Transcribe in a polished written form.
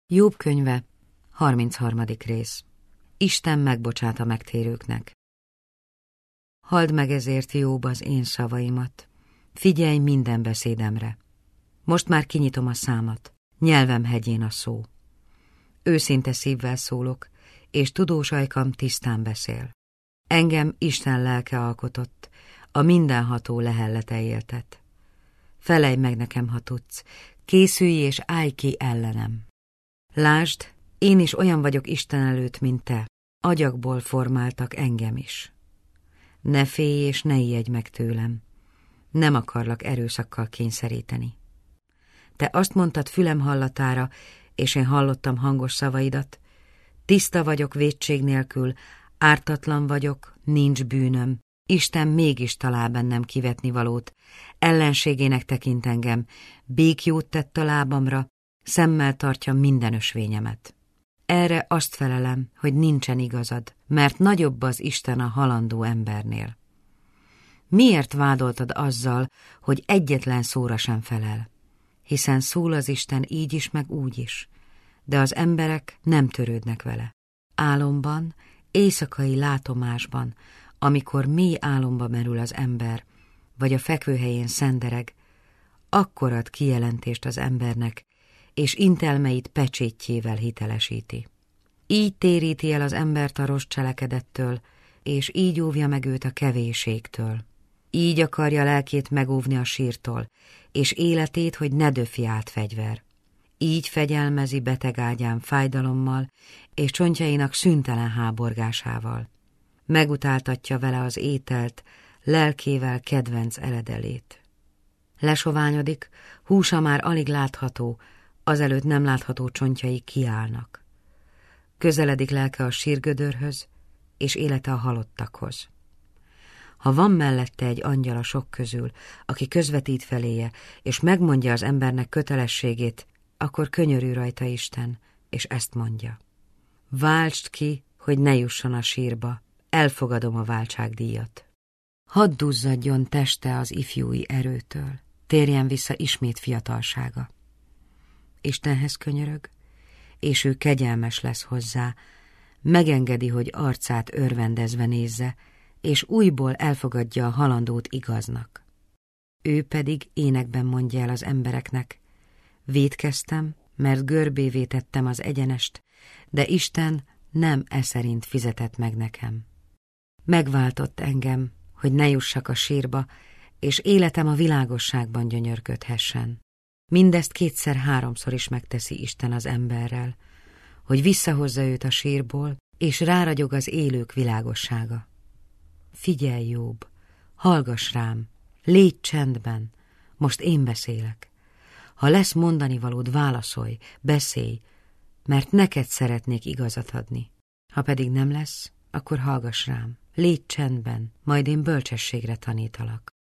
Jobb könyve, 33. rész. Isten megbocsát a megtérőknek. Halld meg ezért, Jobb, az én szavaimat. Figyelj minden beszédemre. Most már kinyitom a számat, nyelvem hegyén a szó. Őszinte szívvel szólok, és tudós ajkam tisztán beszél. Engem Isten lelke alkotott, a mindenható lehellete éltet. Felejj meg nekem, ha tudsz, készülj és állj ki ellenem. Lásd, én is olyan vagyok Isten előtt, mint te, agyagból formáltak engem is. Ne félj és ne ijedj meg tőlem, nem akarlak erőszakkal kényszeríteni. Te azt mondtad fülem hallatára, és én hallottam hangos szavaidat, tiszta vagyok vétség nélkül, ártatlan vagyok, nincs bűnöm, Isten mégis talál bennem kivetni valót, ellenségének tekint engem, békjót tett a lábamra, szemmel tartja minden ösvényemet. Erre azt felelem, hogy nincsen igazad, mert nagyobb az Isten a halandó embernél. Miért vádoltad azzal, hogy egyetlen szóra sem felel? Hiszen szól az Isten így is, meg úgy is, de az emberek nem törődnek vele. Álomban, éjszakai látomásban, amikor mély álomba merül az ember, vagy a fekvőhelyén szendereg, akkor ad kijelentést az embernek, és intelmeit pecsétjével hitelesíti. Így téríti el az embert a rossz cselekedettől, és így óvja meg őt a kevésségtől. Így akarja lelkét megóvni a sírtól, és életét, hogy ne döfi át fegyver. Így fegyelmezi beteg ágyán fájdalommal, és csontjainak szüntelen háborgásával. Megutáltatja vele az ételt, lelkével kedvenc eledelét. Lesoványodik, húsa már alig látható, azelőtt nem látható csontjai kiállnak. Közeledik lelke a sírgödörhöz, és élete a halottakhoz. Ha van mellette egy angyal a sok közül, aki közvetít feléje, és megmondja az embernek kötelességét, akkor könyörül rajta Isten, és ezt mondja. Váltsd ki, hogy ne jusson a sírba, elfogadom a váltságdíjat. Hadd duzzadjon teste az ifjúi erőtől, térjen vissza ismét fiatalsága. Istenhez könyörög, és ő kegyelmes lesz hozzá, megengedi, hogy arcát örvendezve nézze, és újból elfogadja a halandót igaznak. Ő pedig énekben mondja el az embereknek, vétkeztem, mert görbévé tettem az egyenest, de Isten nem szerint fizetett meg nekem. Megváltott engem, hogy ne jussak a sírba, és életem a világosságban gyönyörködhessen. Mindezt 2-3-szor is megteszi Isten az emberrel, hogy visszahozza őt a sírból, és ráragyog az élők világossága. Figyelj, Jobb, hallgass rám, légy csendben, most én beszélek. Ha lesz mondani valód, válaszolj, beszélj, mert neked szeretnék igazat adni. Ha pedig nem lesz, akkor hallgass rám, légy csendben, majd én bölcsességre tanítalak.